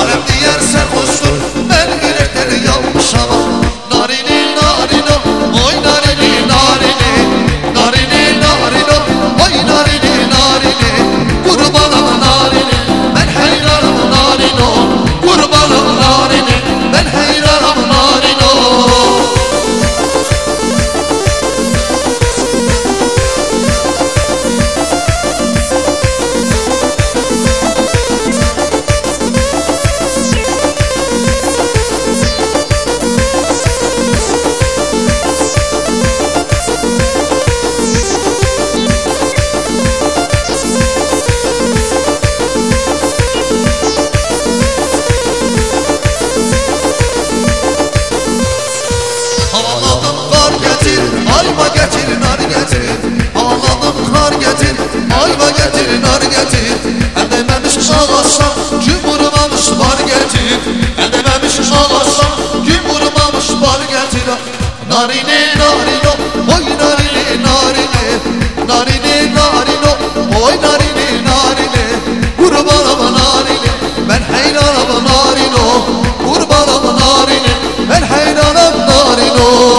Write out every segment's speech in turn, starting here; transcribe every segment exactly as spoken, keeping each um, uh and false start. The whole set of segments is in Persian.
Alem diğer serhoştur ben yürekleri yanmış ama Narini narino oy narini narini Narini narino oy narini narini Kurbanım narini ben hayranım narino Kurbanım narini ben hayranım narino Ayva getir, nar getir Ağladım kar getir Ayva getir, nar getir El değmemiş ağaçtan Gün vurmamış bar getir El değmemiş ağaçtan Gün vurmamış bar getir Narini narino Oy narini narini Narini narino Oy narini narini Kurbanım narini Ben hayranım narino Kurbanım narini Ben hayranım narino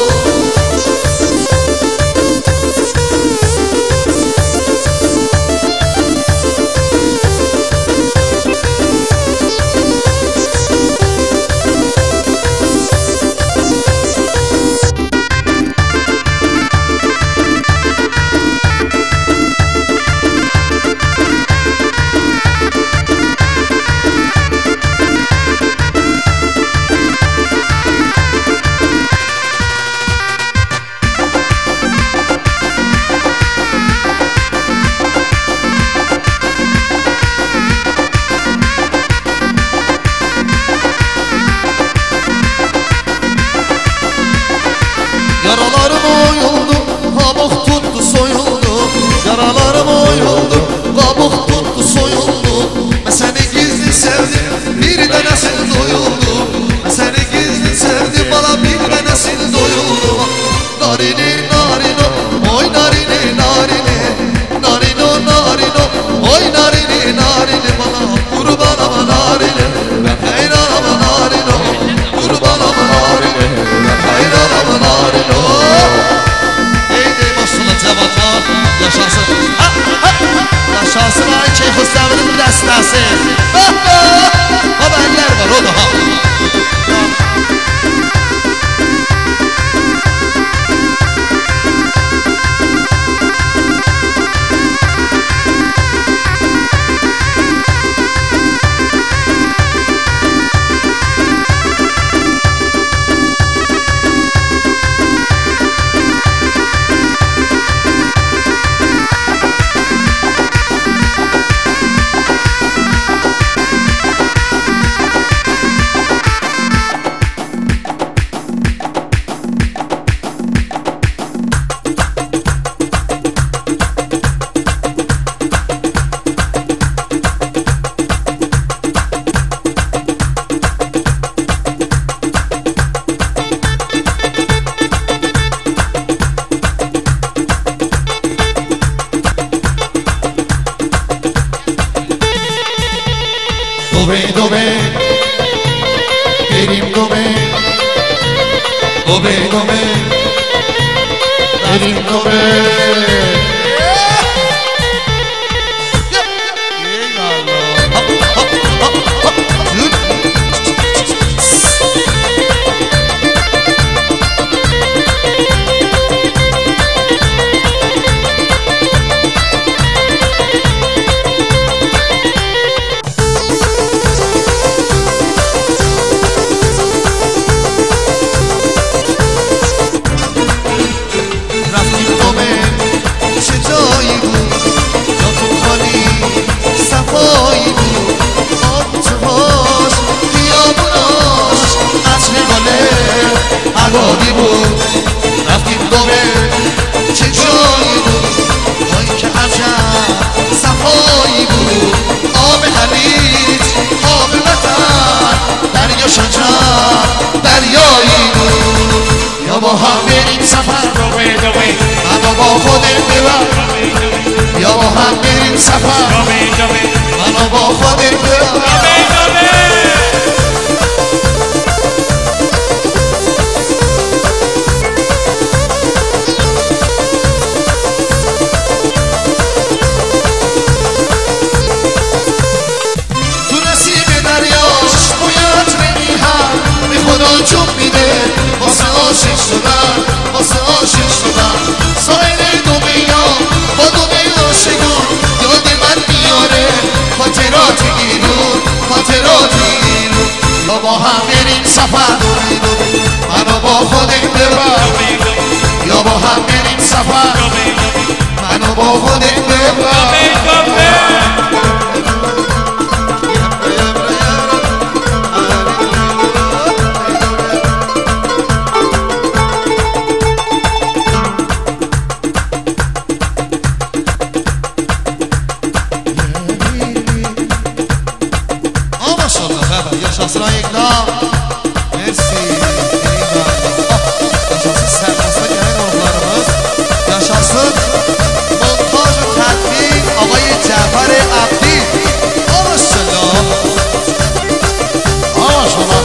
Yaralarım oyuldu, kabuk tuttu soyuldu Yaralarım oyuldu, kabuk tuttu soyuldu Ben seni gizli sevdim, bir de nesil doyuldu Ben seni gizli sevdim, bana bir de nesil doyuldu Narini narino, oy narini narini Narino narino, oy narini narini Bana kurbanım narini, ben hayranım narino Kurbanım narini, ben hayranım narino Yaşasın, ha, ha, yaşasın ay Şeyh Hüsnü'nün destası. Haberler var o daha. Dove, dove, erim dove, dove, dove, erim dove. عبادی بود رفتیم دوبه چه جایی بود وای که عجب صفایی بود آب حلیج آب وطن دریا شجر دریایی بود یا با هم بریم سفر دوبه دوبه منو با خودت ببر یا با هم بریم سفر دوبه دوبه منو با خودت ببر عاشق شدم واسه عاشق شدم ساحل دنیا با دنیا عاشقان یاد من میاره خاطرات ایرون خاطرات ایرون یا با هم بریم سفر منو با خودت ببر یا با هم بریم سفر منو با خودت ببر yaşasın ayıkla Mersi yaşasın sərmasta gələn oğullarımız yaşasın montaj ve tədbir ağayı Cəfər Abdi Maşallah Maşallah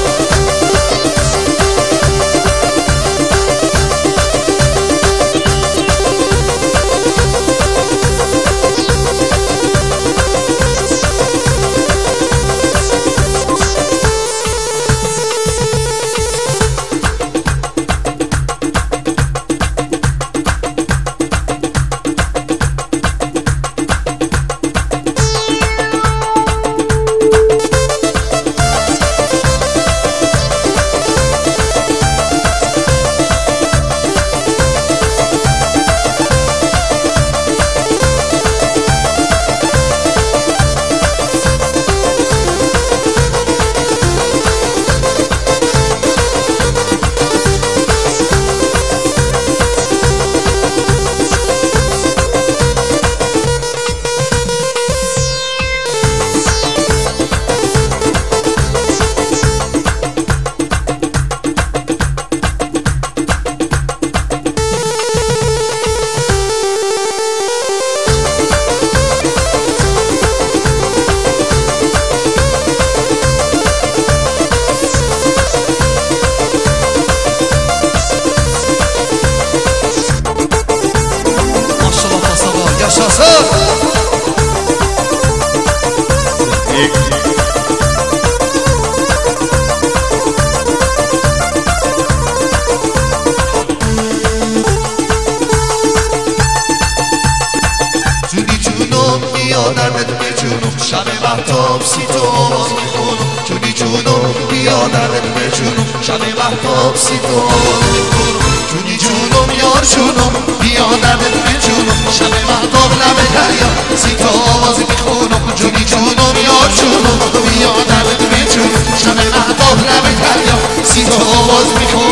یادمت به جنوب شب مهتاب سی تو آواز میخونم جونی جونم بیادمت به جنوب شب مهتاب سی تو آواز میخونم جونی جونم یار جونم بیادمت به جنوب شب مهتاب لب دریا سی تو آواز میخونم جونی جونم یار جونم بیادمت به جنوب شب مهتاب لب دریا سی تو آواز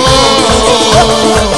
میخونم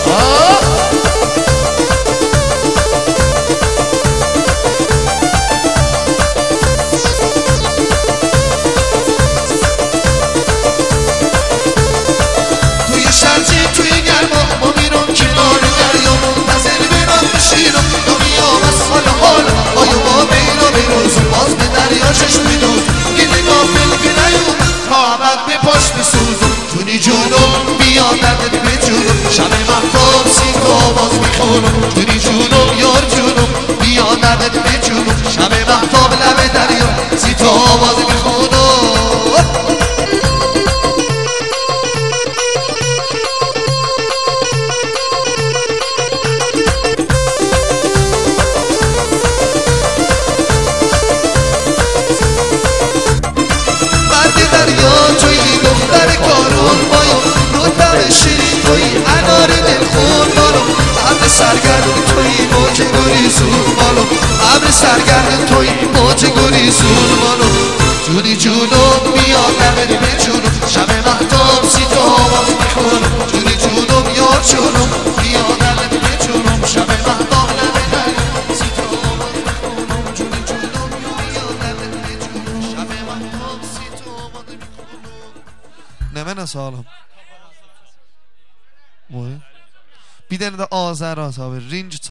جونی جونم بیادمت به جونم شب مهتاب سی تو آواز میخونم جونی جونم یار جونم بیادمت به جونم شب مهتاب لب دریا سی تو آواز میخونم سرگرد توی موج گریزون مالو ابر سرگرد توی موج گریزون مالو جونی جونم بیادمت به جونم شب مهتاب سی تو آواز میخونم جونی جونم یار جونم بیادمت به جونم شب مهتاب لب دریا سی تو آواز میخونم جونی جونم بیادمت به جونم شب مهتاب سی تو آواز میخونم نه من سالم bir dənə də Azər azabı, Rinc